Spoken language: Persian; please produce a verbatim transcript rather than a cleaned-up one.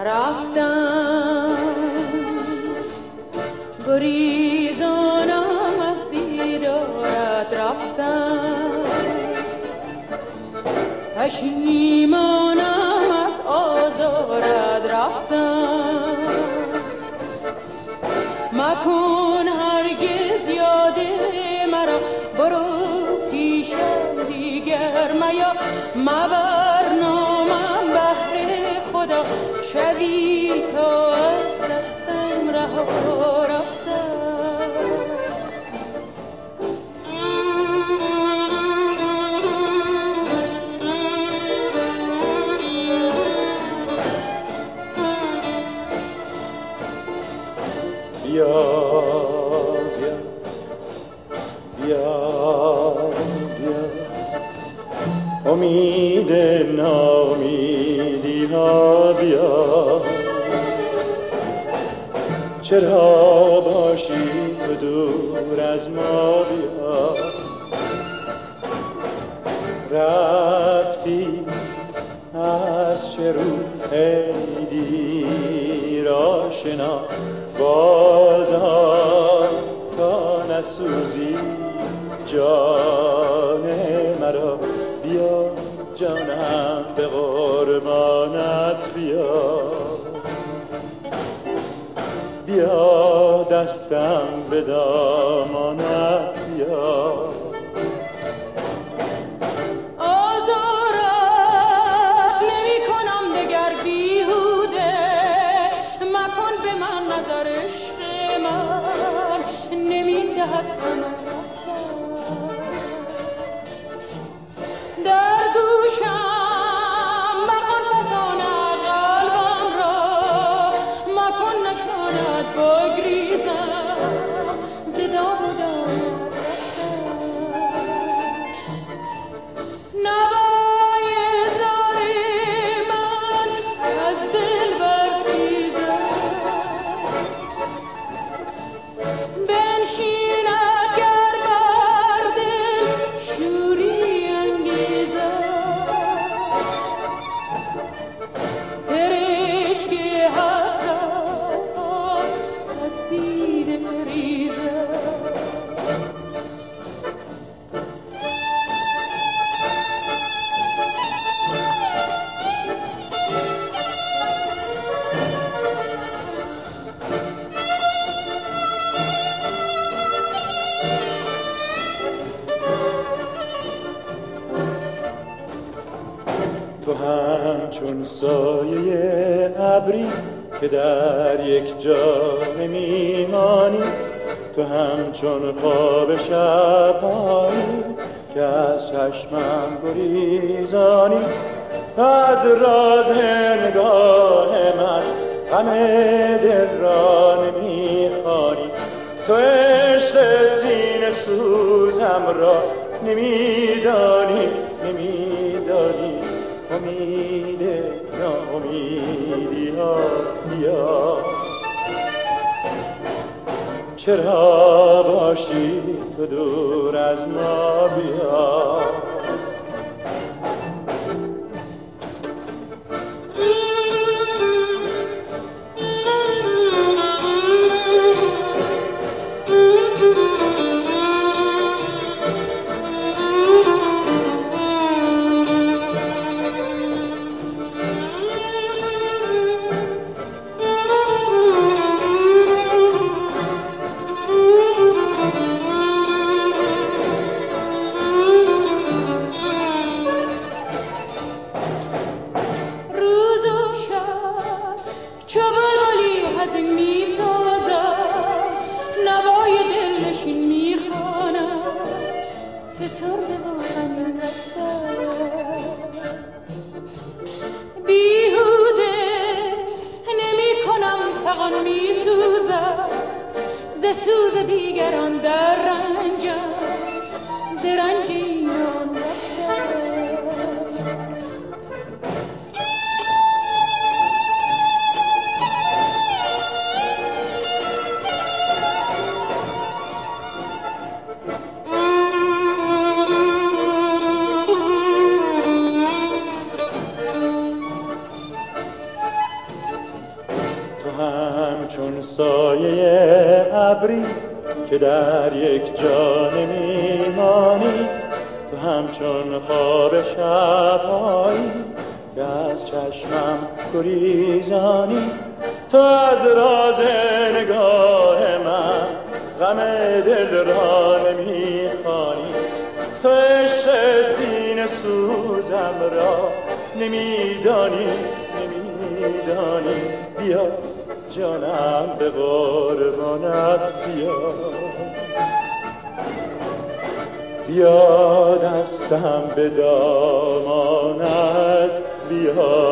رفتم گریزانم از دیدارت رفتم پشیمانم از آزارت رفتم مکن هرگز یاد مرا برو پیشم دیگر میا مبر نامم بهر خدا شبی تا از دستم رها رفتم بیا بیا بیا بیا امید ناامیدی ها بیا چرا باشی تو دور از ما بیا رفتی از چه رو ای دیر آشنا بازم تا نسوزی جان مرا بیا جانم به قربانت بیا بیا دستم به دامانت بیا آزارت نمی کنم دگر بیهوده مکن به من نظر عشق من نمی دهد ثمر در گوشم مکن فسانه قلبم را مکن نشاند بگریزم ز دام و دامت نوای زار من از دل برخیزد بنشیند گر بر دل شوری انگیزد سرشک حسرت از دیده ریزد تو همچون سایه ابری که در یک جا نمیمانی تو همچون خواب شبانی که از چشمم گریزانی از راز نگاه من غم دل را نمیخوانی تو عشق سینه سوزم را نمیدانی نمیدانی امید ناامیدی ها بیا چرا باشی تو دور از ما بیا سوز دیگران در رنجم ز رنج اینان چون سایه ابری که در یک جا نمیمانی، تو همچون خواب شب‌هایی که از چشمم گریزانی. تو از راز نگاه من غم دل را نمیخوانی، تو عشق سینه سوزم را نمیدانی نمیدانی. بیا جانم به قربانت بیا، بیا دستم به دامانت بیا.